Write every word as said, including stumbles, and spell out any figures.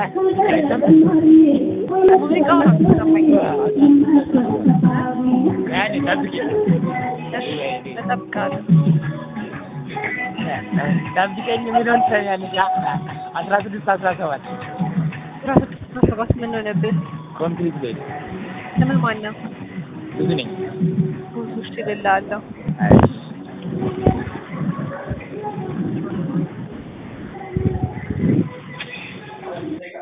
ሙዚቃው ነው የሚሰማኝ። ያኔ ጠብቂ እጠብቃለሁ። ጠብቂኝ የሚለውን ትሰሚያለሽ? አስራ ስድስት አስራ ሰባት አስራ ስድስት አስራ ሰባት ምን ሆነብህ? ኮምፕሊት ላይ ስምህ ማን ነው? ብዙ ነኝ። ብዙ እሺ እልልሃለሁ። እሺ